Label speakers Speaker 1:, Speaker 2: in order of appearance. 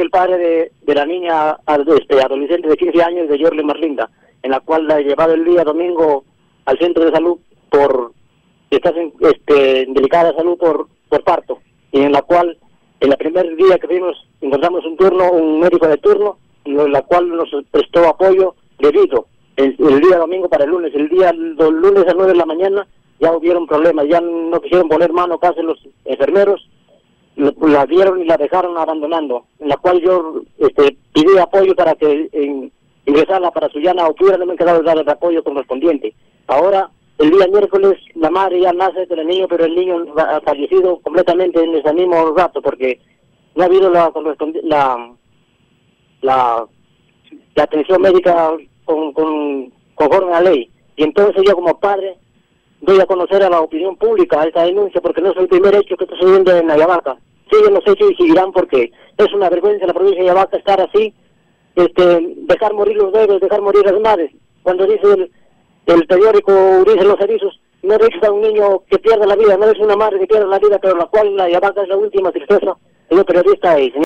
Speaker 1: el padre de la niña adolescente de 15 años, de Yorle Marlinda, en la cual la he llevado el día domingo al centro de salud por estás en delicada salud por parto, y en la cual en el primer día que fuimos encontramos un médico de turno, en la cual nos prestó apoyo debido el día domingo para el lunes. El día lunes a 9 de la mañana ya hubieron problemas, ya no quisieron poner mano casi los enfermeros, la vieron y la dejaron abandonando, en la cual yo pedí apoyo para que ingresara para Sullana, o tuviera no me quedado dar el apoyo correspondiente. Ahora, el día miércoles, la madre ya nace del niño, pero el niño ha fallecido completamente en ese mismo rato, porque no ha habido la atención médica conforme a la ley. Y entonces yo como padre doy a conocer a la opinión pública esta denuncia, porque no es el primer hecho que está sucediendo en Ayabaca. Siguen los hechos y seguirán, porque es una vergüenza en la provincia de Ayabaca estar así, dejar morir los bebés, dejar morir las madres. Cuando dice el periódico, dicen los avisos, no es a un niño que pierda la vida, no es una madre que pierda la vida, pero la cual la Ayabaca es la última tristeza. Señor periodista y señor